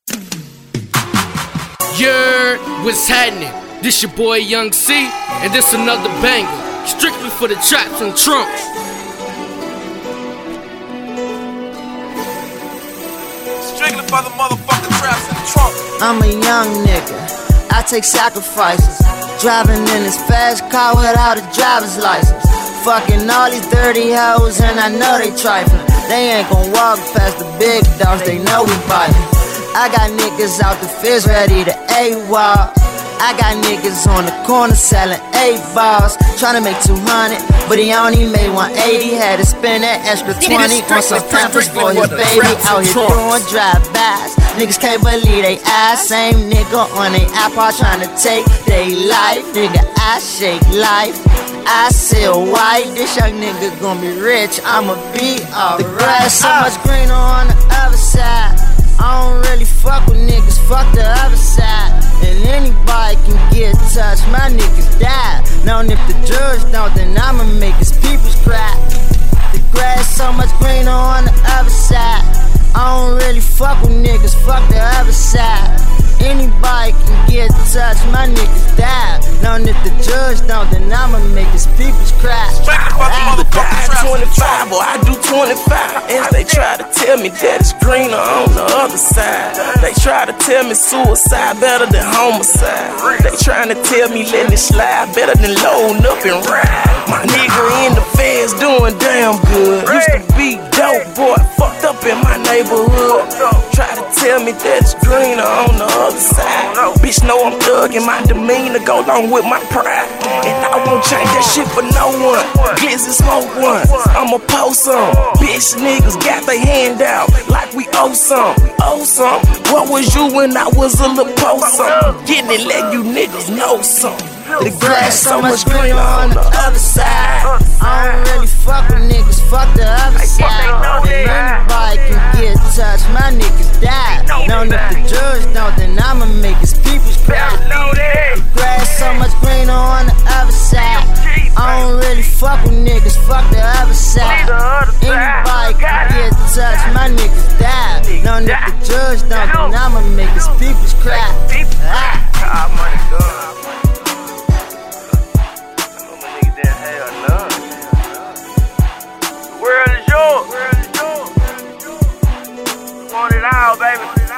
What's happening? This your boy Young C, and this another banger, strictly for the traps and trunks. Strictly for the motherfucking traps and trunks. I'm a young nigga, I take sacrifices. Driving in this fast car without a driver's license. Fucking all these dirty hoes and I know they trifling. They ain't gon' walk past the big dogs, they know we biting. I got niggas out the fizz ready to AWOL. I got niggas on the corner selling 8 balls, tryna make 200, but he only made 180. Had to spend that extra 20 on some pampers for his baby. Out here doing drive-bys, niggas can't believe they eyes. Same nigga on they iPod tryna take they life. Nigga, I shake life, I sell white. This young nigga gon' be rich, I'ma be alright. The grass so much greener on the other side. I don't really fuck with niggas, fuck the other side. And anybody can get touched, my niggas die. Now if the judge don't, then I'ma make his peoples cry. The grass so much greener on the other side. I don't really fuck with niggas, fuck the other side. Anybody can get touched, my niggas die. Now if the judge don't, then I'ma make his peoples cry. I do 25, boy, I do 25. And they try to tell me that it's greener on the other side. They try to tell me suicide better than homicide. They trying to tell me letting it slide better than loading up and ride. My nigga in the feds doing damn good. Used to be dope, boy, fucked up in my neighborhood. Try to tell me that it's greener on the other side. Bitch know I'm thug and my demeanor go along with my pride. And I won't change that shit for no one. Glizzy smoke one, I'ma post some. Bitch niggas got their hand out like we owe some. Owe some. What was you when I was a little post some? Getting it, let you niggas know some. The grass so much greener on the other side. I don't really fuck with niggas, fuck the other side. And anybody can get touched, my niggas die. Now if the judge don't, then I'ma make his peoples cry. The grass so much greener on the other side. I don't really fuck with niggas, fuck the other side. Anybody can get touched, my niggas die. Now if the judge don't, then I'ma make his peoples cry. World is yours. Want it all, baby.